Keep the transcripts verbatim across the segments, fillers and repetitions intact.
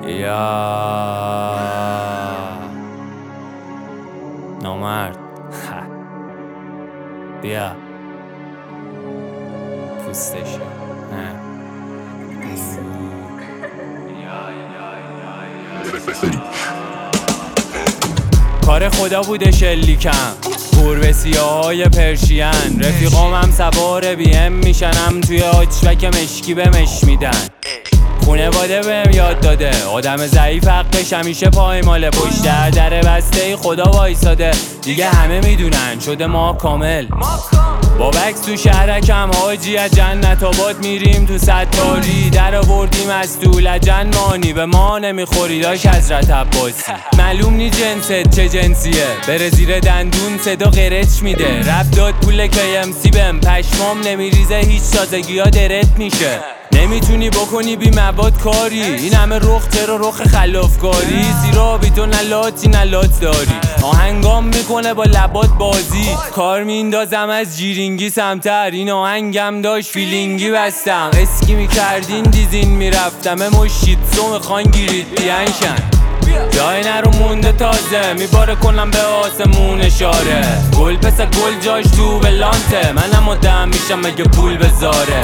یا نامرد بیا پوستشو کار خدا بوده شلیکم پر به سیاهای پرشین، رفیقام هم سوار بی ام میشنم توی آچوک مشکی به مش میدن. خونواده بهم یاد داده آدم ضعیف حقش همیشه پایماله، پشت در در بسته خدا وایساده، دیگه همه میدونن شده ما کامل. با بکس تو شهرکم حاجی از جنت آباد میریم تو ستاری، در آوردیم از تو لجن مانی، به ما نمیخوری داش حضرت عباسی. معلوم نی جنست چه جنسیه، بره زیر دندون صدا قرچ میده، رپ داد پول کی ام سی بهم پشمام نمیریزه هیچ تازگی ها درت میشه. نمیتونی بکنی بی مواد کاری، این همه رخ تر و رخ خلافکاری، زیرا بی تو نلاتی نلات داری، آهنگام میکنه با لبات بازی، کار میندازم از جیرینگی سمتر، این آهنگم داشت فیلینگی بستم، اسکی میکردین دیزین میرفتم، مشید سو میخوان گیرید بیانشن، جای نرو مونده تازه میباره کنم به آسمون اشاره، گل پس گل جاش تو بلانته، منم آدم میشم مگه پول بذاره،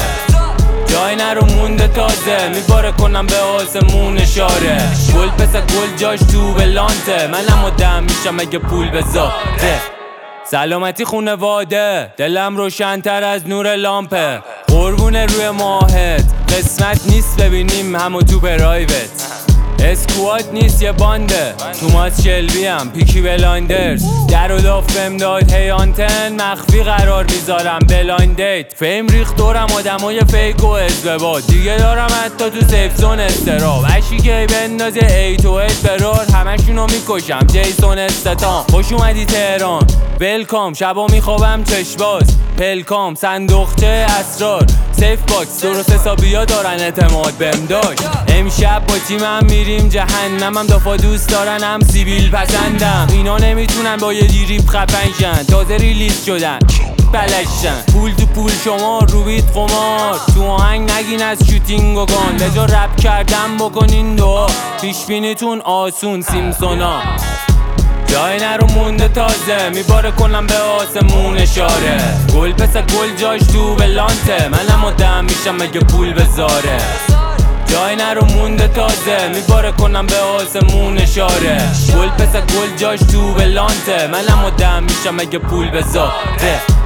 جای نرو مونده تازه میباره کنم به آسمون اشاره، گل پس گل جاش تو بلانته، منم آدم میشم اگه پول بذاره. سلامتی خونواده دلم روشن‌تر از نور لامپه، قربونه روی ماهت قسمت نیست ببینیم همو تو پرایوت، اسکواد نیست یه بانده توماس شلبی هم پیکی بلایندرز، در و داف بهم داد هی آنتن مخفی قرار میذارم بلایندیت، فیم ریخت دورم آدمای فیک و ازبباد، دیگه دارم حتی تو سیف زون استراب، اشی که بندازه ای تو ایت برار همشونو میکشم جیسون استتام. خوش اومدی تهران ویلکام، شبا میخوابم چشباز پلکام، صندوقچه اسرار سیف باکس، درست حسابیا دارن اعتماد بهم داشت، امشب با تیمم میریم جهنمم، دافا دوست دارن هم سیبیل پسندم، اینا نمیتونن با یه دیریب خفنشن، تازه ریلیز شدن بلشن، پول تو پول شما رو بیت قمار، تو آهنگ نگین از شوتینگ و گان، به جا رپ کردن بکنین دعا، پیش بینیتون آسون سیمسونا، جای نرو مونده تازه میباره کنم به آسمون اشاره، گل پس گل جاش تو بلانته، منم آدم میشم مگه پول بذاره، جای نرو مونده تازه میباره کنم به آسمون اشاره، گل پس گل جاش تو بلانته، منم آدم میشم مگه پول بذاره.